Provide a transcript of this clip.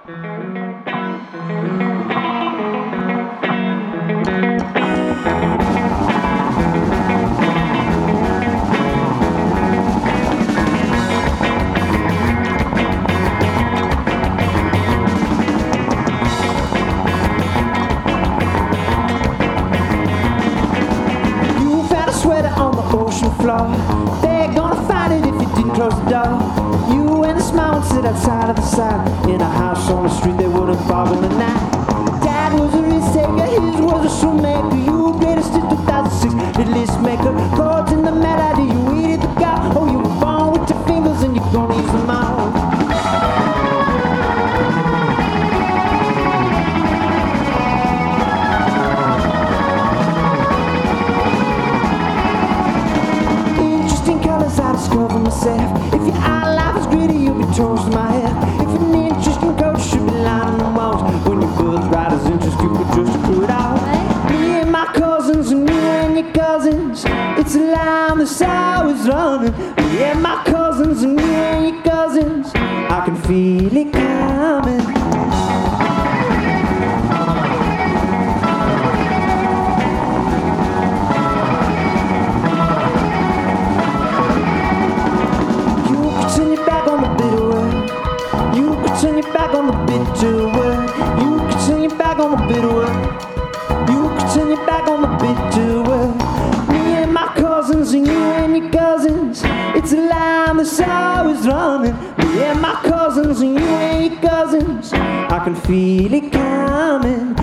They're gonna find it if you didn't close the door. You and the small one sit outside of the side in a house on the street they wouldn't bother the night. Dad was a risk taker, his was a shoemaker. You greatest in 2006, the list maker. Chords in the melody, you eat the cow. Oh, you were born with your fingers and you're gonna use them all. Discover myself. If your eye life is greedy, you'll be toasting my head. If an interesting coach should be lining the walls. When your birthrighter's interest, you could just accrue it all. Me and my cousins, and you and your cousins. It's a line that's always running. Me and my cousins, and you and your cousins. I can feel it coming. Turn your back on the bitter word. You can turn your back on the bitter word. You can turn your back on the bitter word. Me and my cousins and you and your cousins. It's a line that's always running. Me and my cousins and you and your cousins. I can feel it coming.